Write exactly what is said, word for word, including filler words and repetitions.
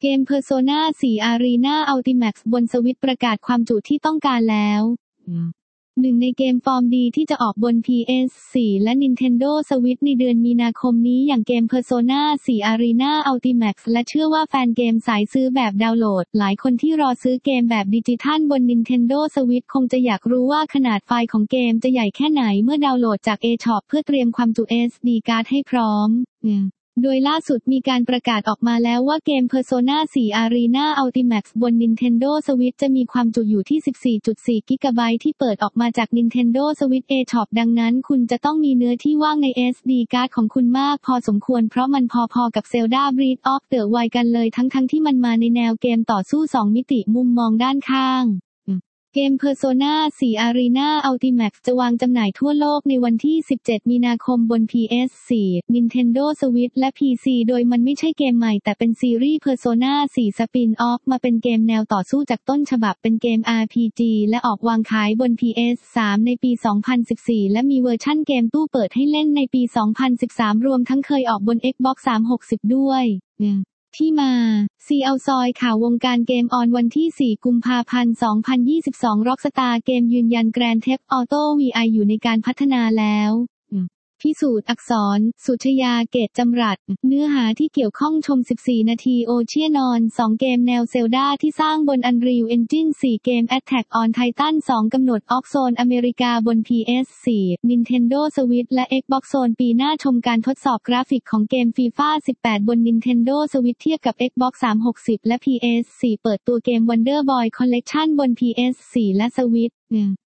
เกม Persona โฟร์ Arena Ultimax บนสวิตช์ประกาศความจุที่ต้องการแล้วหนึ่งในเกมฟอร์มดีที่จะออกบน พี เอส โฟร์ และ Nintendo Switch ในเดือนมีนาคมนี้อย่างเกม Persona โฟร์ Arena Ultimax และเชื่อว่าแฟนเกมสายซื้อแบบดาวน์โหลดหลายคนที่รอซื้อเกมแบบดิจิทัลบน Nintendo Switch คงจะอยากรู้ว่าขนาดไฟล์ของเกมจะใหญ่แค่ไหนเมื่อดาวน์โหลดจาก eShop เพื่อเตรียมความจุ เอส ดี Card ให้พร้อมโดยล่าสุดมีการประกาศออกมาแล้วว่าเกม Persona โฟร์ Arena Ultimax บน Nintendo Switch จะมีความจุอยู่ที่ สิบสี่จุดสี่ กิกะไบต์ที่เปิดออกมาจาก Nintendo Switch eShop ดังนั้นคุณจะต้องมีเนื้อที่ว่างใน เอส ดี Card ของคุณมากพอสมควรเพราะมันพอๆกับ Zelda Breath of the Wild กันเลยทั้งๆที่มันมาในแนวเกมต่อสู้สองมิติมุมมองด้านข้างเกม Persona โฟร์ Arena Ultimax จะวางจำหน่ายทั่วโลกในวันที่ สิบเจ็ด มีนาคมบน พี เอส โฟร์ Nintendo Switch และ พี ซี โดยมันไม่ใช่เกมใหม่แต่เป็นซีรีส์ Persona โฟร์ Spin-off มาเป็นเกมแนวต่อสู้จากต้นฉบับเป็นเกม อาร์ พี จี และออกวางขายบน พี เอส ทรี ในปี สองพันสิบสี่ และมีเวอร์ชั่นเกมตู้เปิดให้เล่นในปี สองพันสิบสาม รวมทั้งเคยออกบน Xbox สามร้อยหกสิบ ด้วยที่มา ซี แอล ซอยข่าววงการเกมออนวันที่ สี่ กุมภาพันธ์ สองพันยี่สิบสอง Rockstar เกมยืนยัน Grand Theft Auto วี ไอ อยู่ในการพัฒนาแล้วพิสูจน์อักษร สุชยา เกตจำรัด เนื้อหาที่เกี่ยวข้องชม สิบสี่ นาทีโอเชียนอน สอง เกมแนวเซลดาที่สร้างบน Unreal Engine โฟร์ เกม Attack on Titan สอง กำหนดออกโซนอเมริกาบน พี เอส โฟร์ Nintendo Switch และ Xbox โซนปีหน้าชมการทดสอบกราฟิกของเกม FIFA สิบแปด บน Nintendo Switch เทียบกับ Xbox สามร้อยหกสิบ และ พี เอส โฟร์ เปิดตัวเกม Wonder Boy Collection บน พี เอส โฟร์ และ Switch